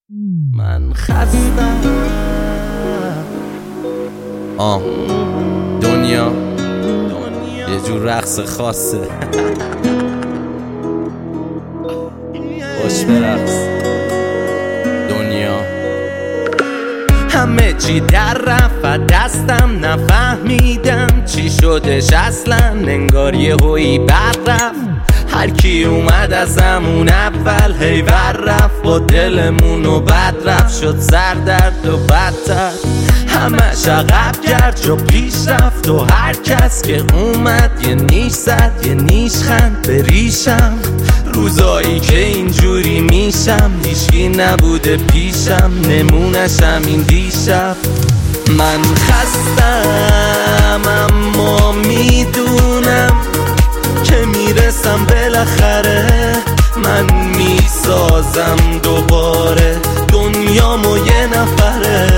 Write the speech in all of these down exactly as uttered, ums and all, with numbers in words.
من خستم. آه دنیا یه جور رقص خاصه. خوش برقص دنیا. همه چی در رفت دستم، نفهمیدم چی شدش اصلا. انگار یه هویی بر رفت، هر کی اومد از همون اول هی ور رفت. با دلمونو بد رفت، شد سردرد و بدتر. همش عقب کرد جا پیش رفت و هر کس که اومد یه نیش زد یه نیش خند به ریشم. روزایی که اینجوری میشم هیچکی نبوده پیشم، نمونشم این دیشب. من خستم اما میدونم که میرسم بالاخره. من میسازم دوباره دنیامو یه نفره.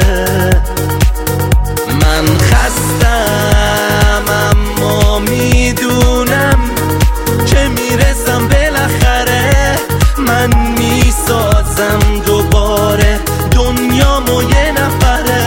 من خستم اما میدونم که میرسم بالاخره. من میسازم دوباره دنیامو یه نفره.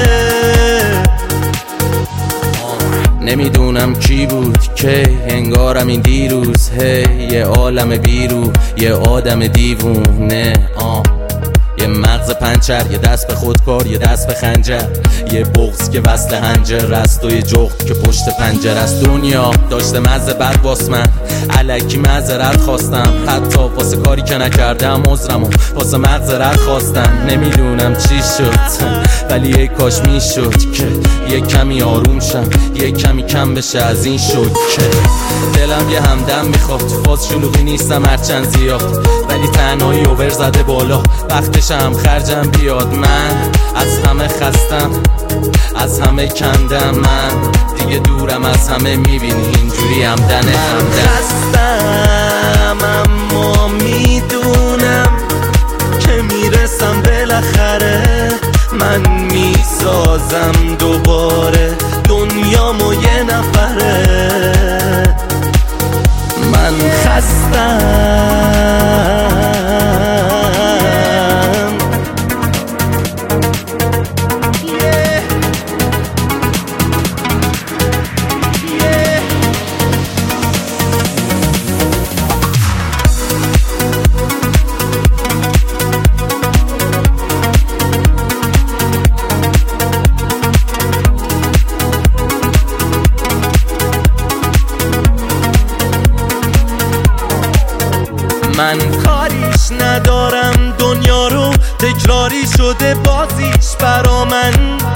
نمیدونم کی بود که انگارم این دیروز هی یه عالم بیرو یه آدم دیوونه. آه یه مغز پنچر، یه دست به خودکار، یه دست به خنجر، یه بغض که وصل هنجر است و یه جغد که پشت پنجر است. دنیا داشته مزه بد باس، من الکی معذرت خواستم، حتی واسه کاری که نکردم عذرمو واسه مغزرت خواستم. نمیدونم چی شد ولی یه کاش میشد که یه کمی آروم شم، یه کمی کم بشه از این شد که دلم یه همدم میخواد. فاز شلوغی نیستم هرچند زیاد، ولی تنهایی اوور زده بالا، وقتش هم خرجم بیاد. من از همه خستم، از همه کندم، من دیگه دورم از همه، میبینی اینجوری همدنه همدن. خستم اما میدونم که میرسم بالاخره. من میسازم دوباره دنیامو یه نفره. من خستم من کاریش ندارم، دنیا رو تکراری شده بازیش برا من.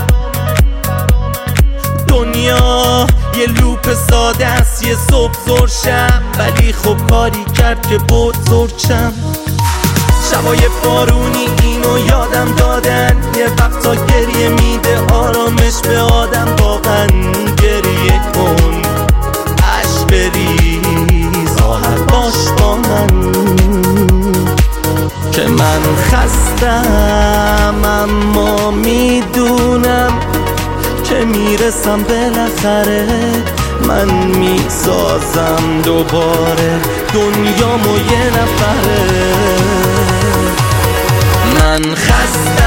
دنیا یه لوپ ساده است، یه صبح زور شب، ولی خب کاری کرد که بزرگ شم. شبای بارونی اینو یادم دادن، یه وقتا گریه میده آرامش به آدم. واقعا گریه کن عشق بریز راحت باش با من، که من خستم اما میدونم که میرسم بالاخره. من میسازم دوباره دنیامو یه نفره. من خستم